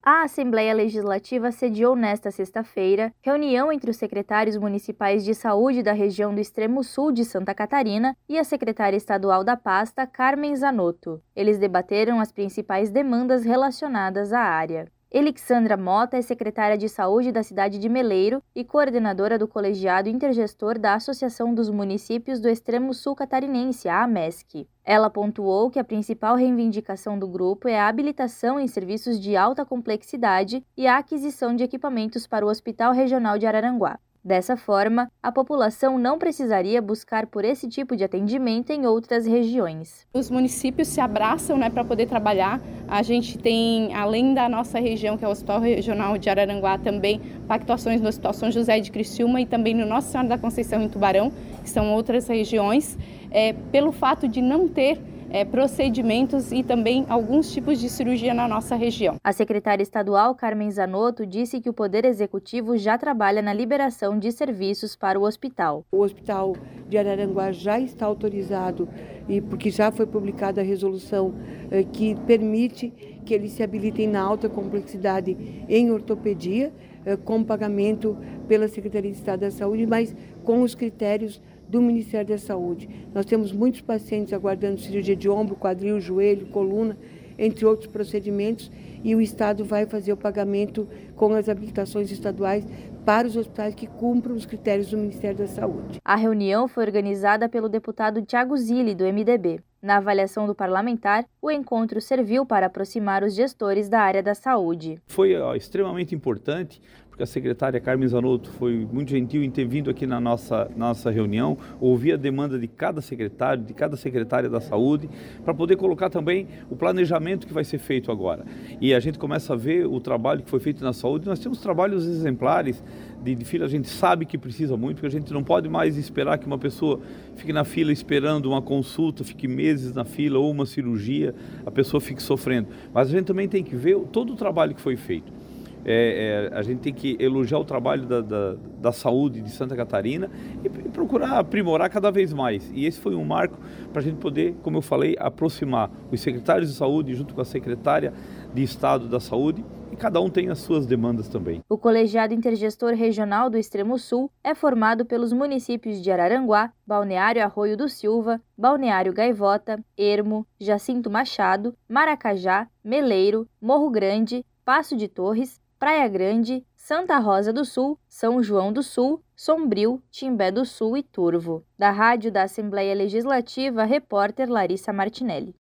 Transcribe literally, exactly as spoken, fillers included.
A Assembleia Legislativa sediou nesta sexta-feira reunião entre os secretários municipais de saúde da região do Extremo Sul de Santa Catarina e a secretária estadual da pasta, Carmen Zanotto. Eles debateram as principais demandas relacionadas à área. Elixandra Mota é secretária de Saúde da cidade de Meleiro e coordenadora do colegiado intergestor da Associação dos Municípios do Extremo Sul Catarinense, a AMESC. Ela pontuou que a principal reivindicação do grupo é a habilitação em serviços de alta complexidade e a aquisição de equipamentos para o Hospital Regional de Araranguá. Dessa forma, a população não precisaria buscar por esse tipo de atendimento em outras regiões. Os municípios se abraçam, né, para poder trabalhar. A gente tem, além da nossa região, que é o Hospital Regional de Araranguá, também pactuações no Hospital São José de Criciúma e também no Nossa Senhora da Conceição em Tubarão, que são outras regiões, é, pelo fato de não ter É, procedimentos e também alguns tipos de cirurgia na nossa região. A secretária estadual Carmen Zanotto disse que o Poder Executivo já trabalha na liberação de serviços para o hospital. O Hospital de Araranguá já está autorizado, e porque já foi publicada a resolução eh, que permite que eles se habilitem na alta complexidade em ortopedia, eh, com pagamento pela Secretaria de Estado da Saúde, mas com os critérios do Ministério da Saúde. Nós temos muitos pacientes aguardando cirurgia de ombro, quadril, joelho, coluna, entre outros procedimentos, e o Estado vai fazer o pagamento com as habilitações estaduais para os hospitais que cumpram os critérios do Ministério da Saúde. A reunião foi organizada pelo deputado Thiago Zilli, do M D B. Na avaliação do parlamentar, o encontro serviu para aproximar os gestores da área da saúde. Foi ó, extremamente importante, porque a secretária Carmen Zanotto foi muito gentil em ter vindo aqui na nossa, nossa reunião, ouvir a demanda de cada secretário, de cada secretária da saúde, para poder colocar também o planejamento que vai ser feito agora. E a gente começa a ver o trabalho que foi feito na saúde. Nós temos trabalhos exemplares de, de fila, a gente sabe que precisa muito, porque a gente não pode mais esperar que uma pessoa fique na fila esperando uma consulta, fique meses na fila ou uma cirurgia, a pessoa fique sofrendo. Mas a gente também tem que ver todo o trabalho que foi feito. É, é, a gente tem que elogiar o trabalho da, da, da saúde de Santa Catarina e, e procurar aprimorar cada vez mais. E esse foi um marco para a gente poder, como eu falei, aproximar os secretários de saúde junto com a secretária de Estado da Saúde, e cada um tem as suas demandas também. O Colegiado Intergestor Regional do Extremo Sul é formado pelos municípios de Araranguá, Balneário Arroio do Silva, Balneário Gaivota, Ermo, Jacinto Machado, Maracajá, Meleiro, Morro Grande, Passo de Torres, Praia Grande, Santa Rosa do Sul, São João do Sul, Sombrio, Timbé do Sul e Turvo. Da Rádio da Assembleia Legislativa, repórter Larissa Martinelli.